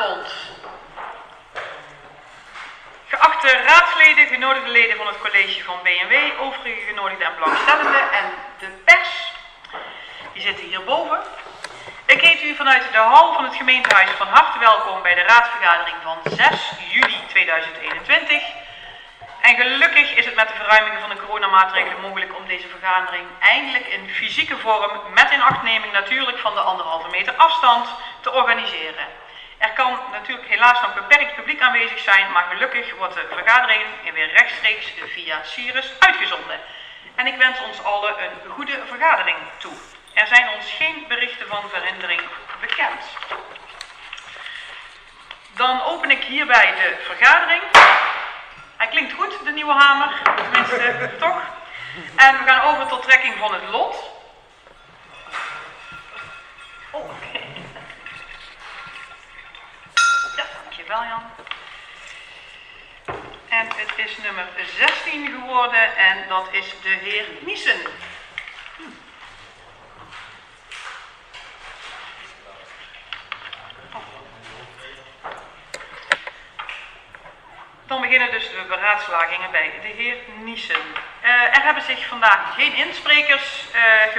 Goedenavond. Geachte raadsleden, genodigde leden van het college van B&W, overige genodigden en belangstellenden en de pers. Die zitten hierboven. Ik heet u vanuit de hal van het gemeentehuis van harte welkom bij de raadsvergadering van 6 juli 2021. En gelukkig is het met de verruimingen van de coronamaatregelen mogelijk om deze vergadering eindelijk in fysieke vorm, met inachtneming natuurlijk van de 1,5 meter afstand, te organiseren. Er kan natuurlijk helaas nog beperkt publiek aanwezig zijn, maar gelukkig wordt de vergadering weer rechtstreeks via Sirius uitgezonden. En ik wens ons allen een goede vergadering toe. Er zijn ons geen berichten van verhindering bekend. Dan open ik hierbij de vergadering. Hij klinkt goed, de nieuwe hamer, tenminste toch. En we gaan over tot trekking van het lot. Oh, oké. Ja, dankjewel Jan. En het is nummer 16 geworden en dat is de heer Niesen. Dan beginnen dus de beraadslagingen bij de heer Niesen. Er hebben zich vandaag geen insprekers